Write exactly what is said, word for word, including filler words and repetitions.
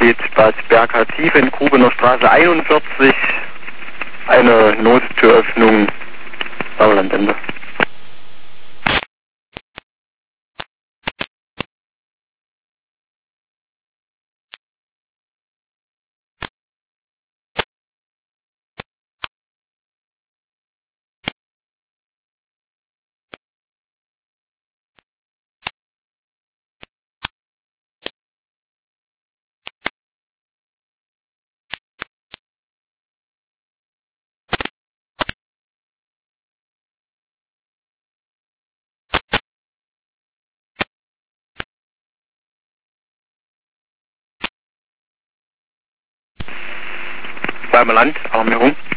steht Bad Berka-Tiefend, Grubener Straße einundvierzig, eine Nottüröffnung, Sauerlandende. Beim Land, Armierung.